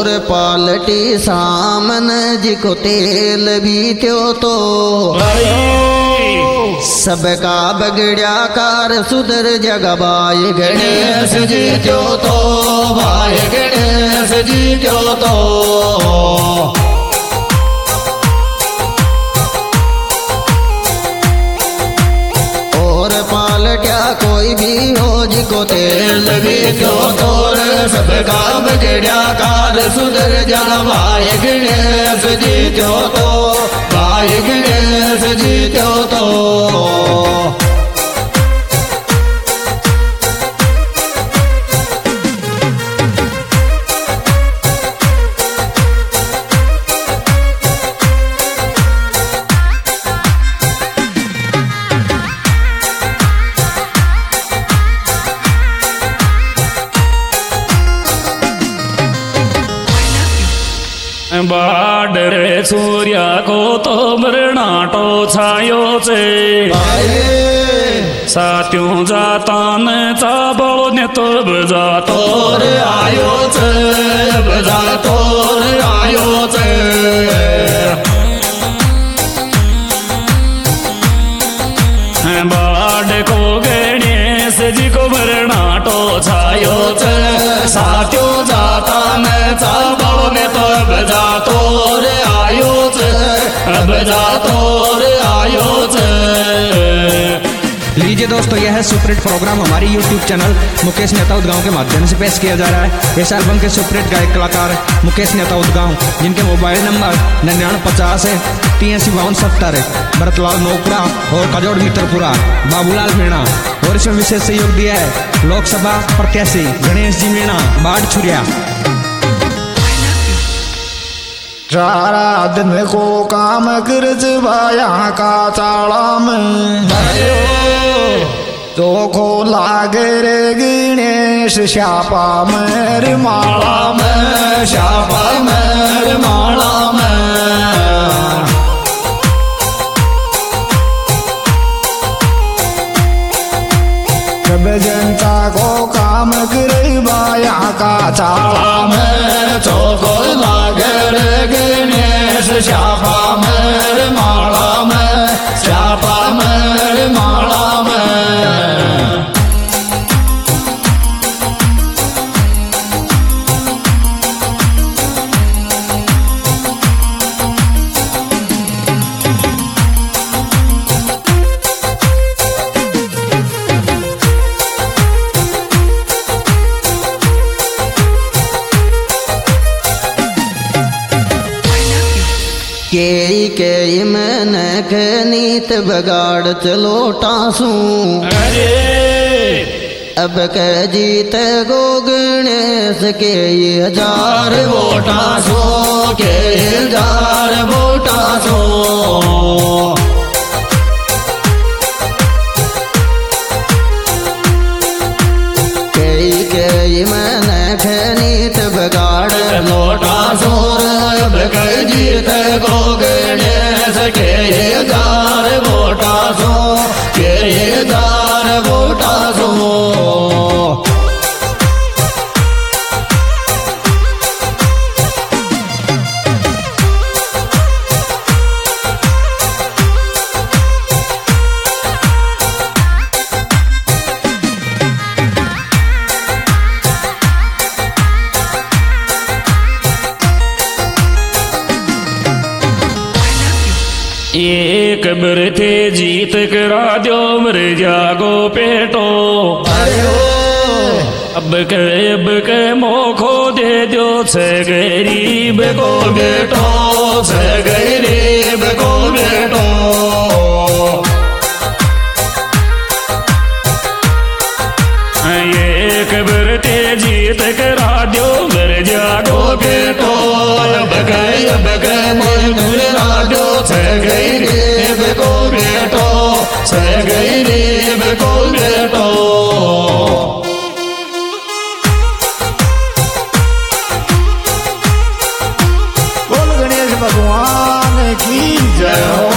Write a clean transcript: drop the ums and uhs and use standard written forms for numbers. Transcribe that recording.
और पालटी सामने जी को तेल भी त्यो तो सबका बगड़िया कार सुधर जग भाई गणेश जी त्यो तो भाई गणेश जी त्यो तो कोई भी हो जी को तेल भी क्यों तोर सबका बगड़िया कार सुधर जा भाई गणेश जी क्यों तो भाई गणेश जी क्यों तो बाडरे सूर्या को तो मरणाटो छायो छे सात्यों जाता न चाबलो ने तो बजा तोर आयो छे बजा तोर आयो छे बाड को गणेश जी को मरणाटो छायो छे सात्यों जाता न चाबलो ने तो बजा तोर आयो छे बजा तोर आयो छे। लीजिए दोस्तों, यह है सुपरहिट प्रोग्राम हमारी YouTube चैनल मुकेश नेता उदगांव के माध्यम से पेश किया जा रहा है। इस एल्बम के सुपरहिट गायक कलाकार मुकेश नेता उदगांव, जिनके मोबाइल नंबर 9950 है 835270 भरतलाल नोकरा और कजोड़ मित्रपुरा बाबूलाल मीणा। और इसमें विशेष सहयोग दिया है लोकसभा प्रत्याशी गणेश जी मीणा बाढ़ छुरिया। सारा दिन को काम करज भाया का चाला में तो को लागे रे गणेश श्यापा मेरे माला में श्यापा मेरे माला में सब जनता को काम करे भाया का चाला में तो को लागे रे गणेश श्यापा मेरे माला में श्यापा मेरे माला में। के मन नीत बगाड़ चलो टासू अब कह जीत गो गणेश के 1000 वोटा सो के 1000 वोटा सो के मन नीत बगाड़ लोटा सोर अब कह जीत गो गणेश के 1000 वोटा सो के 1000 वोटा सो। एक बरते जीत करा दो मर जागो पेटो अब के मोखो दे दो से गरीब को बेटो से गरीब को बेटो एक बरते जीत करा दो मर जागो बेटो अब के राजो से गरीब को बेटो से गरीब को बेटो। बोल गणेश भगवान की जय हो।